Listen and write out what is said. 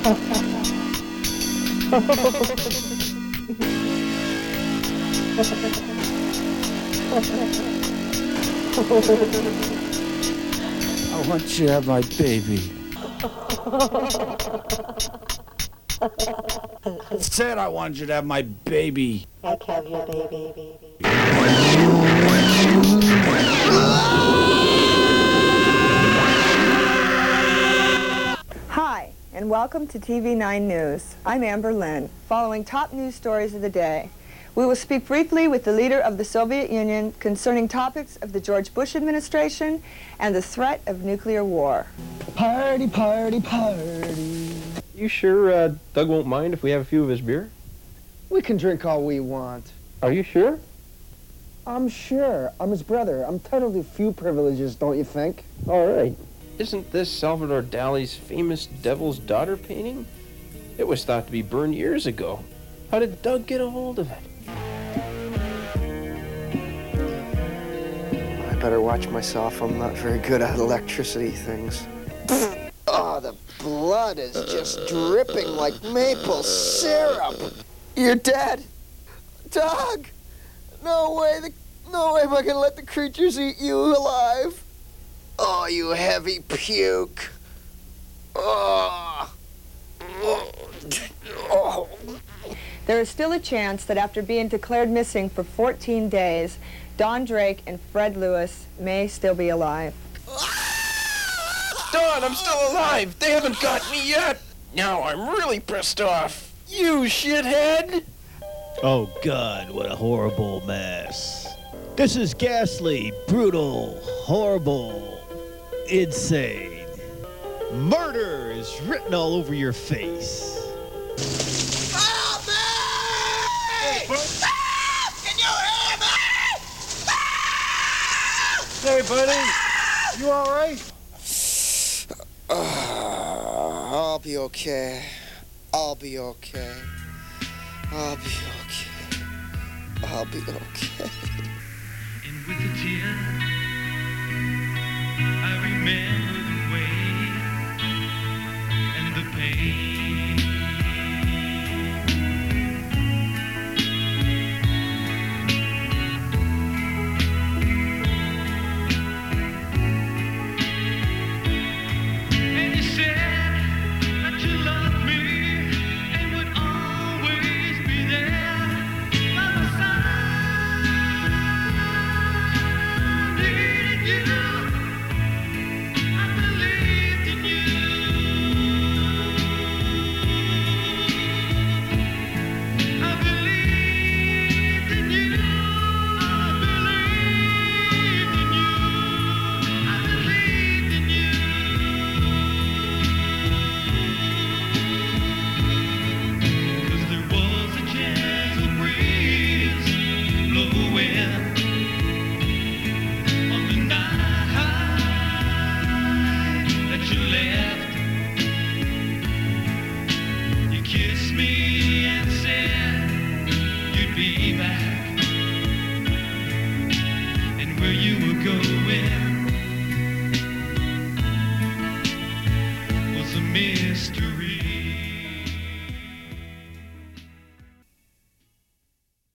I want you to have my baby. I said I wanted you to have my baby. I have your baby. Hi, and welcome to TV9 News. I'm Amber Lynn. Following top news stories of the day, we will speak briefly with the leader of the Soviet Union concerning topics of the George Bush administration and the threat of nuclear war. Party, party, party. You sure Doug won't mind if we have a few of his beer? We can drink all we want. Are you sure? I'm sure. I'm his brother. I'm entitled to few privileges, don't you think? All right. Isn't this Salvador Dali's famous Devil's Daughter painting? It was thought to be burned years ago. How did Doug get a hold of it? I better watch myself. I'm not very good at electricity things. Oh, the blood is just dripping like maple syrup. You're dead. Doug! No way am I gonna let the creatures eat you alive. Oh, you heavy puke. Oh. Oh. There is still a chance that after being declared missing for 14 days, Don Drake and Fred Lewis may still be alive. Don, I'm still alive! They haven't got me yet! Now I'm really pissed off! You shithead! Oh God, what a horrible mess. This is ghastly, brutal, horrible, insane. Murder is written all over your face. Help me! Can you hear me? Hey, buddy. You all right? I'll be okay. I'll be okay. I'll be okay. I'll be okay. And with a tear, I remember the way and the pain. And you said that you loved me and would always be there by my side. Needed you. I believed in you. I believed in you. I believed in you. I believed in you. 'Cause there was a gentle breeze blowing on the night that you left. You kissed me and said you'd be back, and where you were going was a mystery.